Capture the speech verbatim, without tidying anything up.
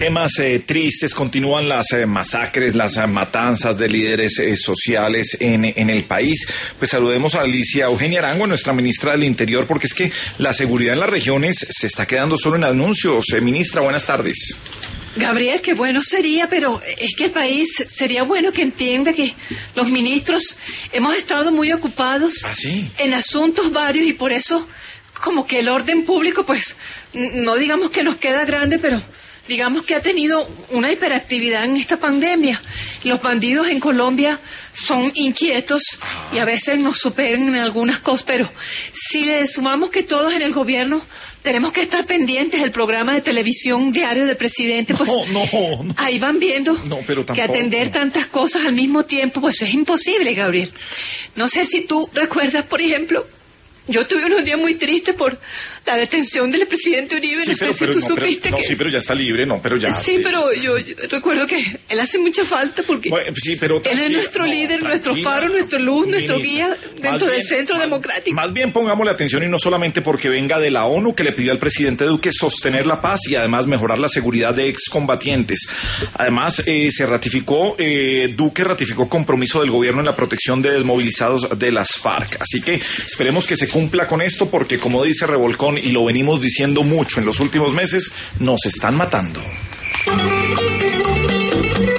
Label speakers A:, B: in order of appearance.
A: Temas eh, tristes, continúan las eh, masacres, las eh, matanzas de líderes eh, sociales en, en el país. Pues saludemos a Alicia Eugenia Arango, nuestra ministra del Interior, porque es que la seguridad en las regiones se está quedando solo en anuncios. Eh, ministra, buenas tardes.
B: Gabriel, qué bueno sería, pero es que el país sería bueno que entienda que los ministros hemos estado muy ocupados
A: ¿Ah, sí?
B: en asuntos varios y por eso como que el orden público, pues, no digamos que nos queda grande, pero digamos que ha tenido una hiperactividad en esta pandemia. Los bandidos en Colombia son inquietos y a veces nos superan en algunas cosas, pero si le sumamos que todos en el gobierno tenemos que estar pendientes del programa de televisión diario del presidente, pues
A: no, no, no.
B: Ahí van viendo
A: no, pero
B: que atender tantas cosas al mismo tiempo, pues es imposible, Gabriel. No sé si tú recuerdas, por ejemplo, yo tuve unos días muy tristes por la detención del presidente Uribe,
A: sí,
B: no
A: pero,
B: sé si
A: pero,
B: tú
A: no,
B: supiste
A: pero,
B: que...
A: No, sí, pero ya está libre, no, pero ya...
B: Sí, sí. pero yo, yo recuerdo que él hace mucha falta porque
A: bueno, sí, pero
B: él es nuestro
A: no,
B: líder, nuestro faro, nuestra luz, nuestro guía dentro del centro
A: más,
B: democrático.
A: Más bien pongámosle atención y no solamente porque venga de la ONU, que le pidió al presidente Duque sostener la paz y además mejorar la seguridad de excombatientes. Además, eh, se ratificó, eh, Duque ratificó compromiso del gobierno en la protección de desmovilizados de las FARC. Así que esperemos que se cumpla con esto porque, como dice Revolcón, y lo venimos diciendo mucho en los últimos meses, nos están matando.